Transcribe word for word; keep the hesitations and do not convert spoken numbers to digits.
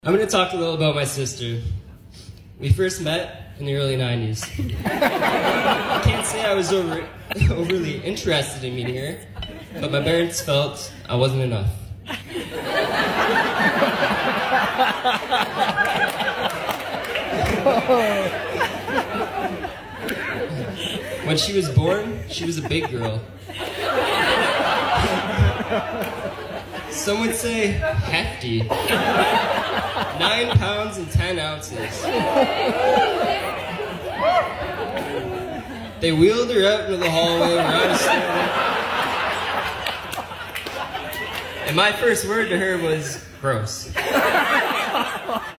I'm going to talk a little about my sister. We first met in the early nineties. I can't say I was over, overly interested in meeting her, but my parents felt I wasn't enough. When she was born, she was a big girl. Some would say hefty. Nine pounds and ten ounces. They wheeled her out into the hallway where I was standing. And my first word to her was, gross.